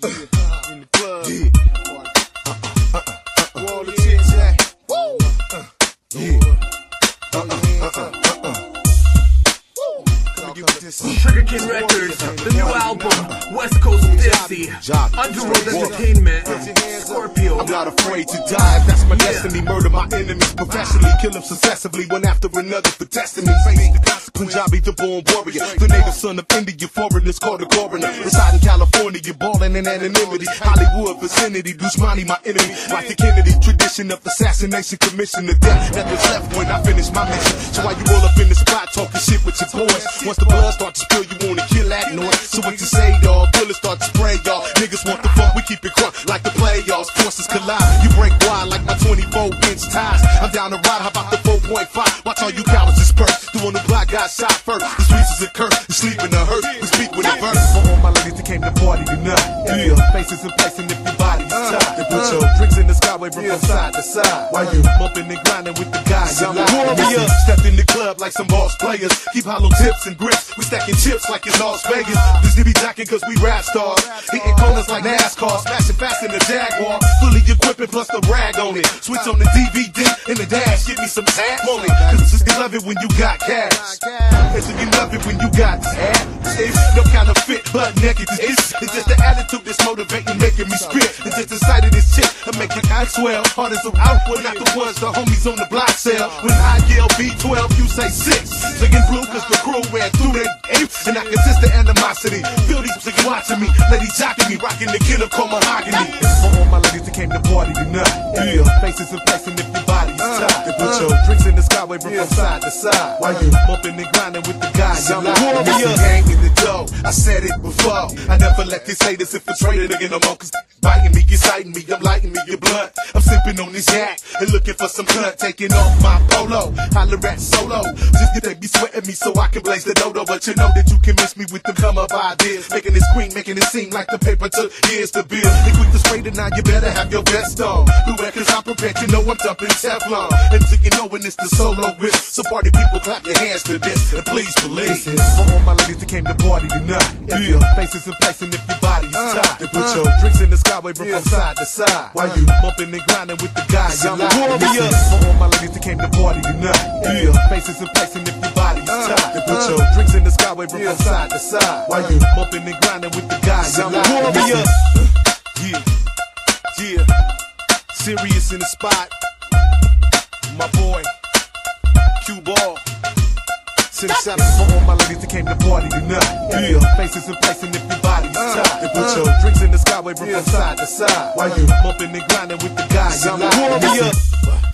In the club. Where all the chicks at? Woo! Sugarcane Records, the new album, West Coast Dizzy, Underworld Entertainment, Scorpio. I'm not afraid to die, if that's my destiny. Murder my enemies professionally, kill them successively, one after another for testing me. Punjabi, the born warrior, the native son of India, foreigners called the coroner. Reside in California, balling in anonymity. Hollywood vicinity, Dushmani my enemy. Like the Kennedy, tradition of assassination, commission of death. That was left when I finished my mission. So why you all up in the spot talking shit with your boys? Once the blood start to spill, you wanna kill that noise. So what you say, y'all? Bullets start to spray, y'all. Niggas want the fuck, we keep it crunk like the playoffs. Forces collide, you break wide like my 24-inch ties. I'm down to ride, how about the 4.5? Watch all you cowards disperse. The one who block got shot first. The streets is a curse, the sleep in the hurt. We speak with a verse. For all my ladies that came to party tonight. Yeah, faces in place and if your body's tight. They put your drinks in the sky, wave from side to side. While you bumping and grinding with the guys. I'm a warrior. Stepped in the club like some boss players. Keep hollow tips and grips. We stacking chips like it's Las Vegas. This be jacking cause we rap stars. Hitting corners like NASCAR. Smashing fast in the Jaguar. Fully equipped plus the rag on it. Switch on the DVD in the dash. Give me some tap on it. Cause you love it when you got cash. And so you love it when you got tab. It's no counterfeit, butt naked. It's just the attitude that's motivating, making me spit. It's just the sight of this chick that make your eyes swell. Hard as some output, not the ones the homies on the block sell. When I yell B12, you say 6. Singing blue cause the crew ran through their apes. And I can sense the animosity. Feel these niggas watching me. Ladies jocking me, rocking the killer called mahogany. For all my ladies that came to party tonight. Yeah, faces in place and if your body's tight. They put your drinks in the sky, wave from side to side. While you bumping and grinding with the guys. I'm a warrior. Gang in the dough. I said it before. I never let these haters infiltrate a nigga no more. Cause biting me, exciting me, I'm lighting me, your blood. I'm sipping on this yak and looking for some cunt. Taking off my polo. Holler at solo. Just that they be sweating me so I can blaze the dodo. But you know that you can miss me with them come up ideas. Making it scream, making it seem like the paper took years to build. They quick to spray it now, you better have your vest on. Beware cause I'm prepared, you know I'm dumping Teflon. Until you know when it's the solo whip. So party people clap your hands to this. And please believe this is for all my ladies that came to party tonight. Yeah, faces in place and if your body's tight. They put your drinks in the sky, wave from side to side. While you bumping and grinding with the guys. I'm a warrior. For all my ladies that came to party tonight. Yeah, faces in place and if your body's tight. They put your drinks in the sky, wave from side to side. While you bumping and grinding with the guys. I'm a warrior. Yeah, serious in the spot. My boy, Q Ball. Send a shout out for all my ladies that came to party tonight. Yeah, faces in place and if your body's tight. They put your drinks in the sky, wave from side to side. While you bumping and grinding with the guys. I'm a warrior.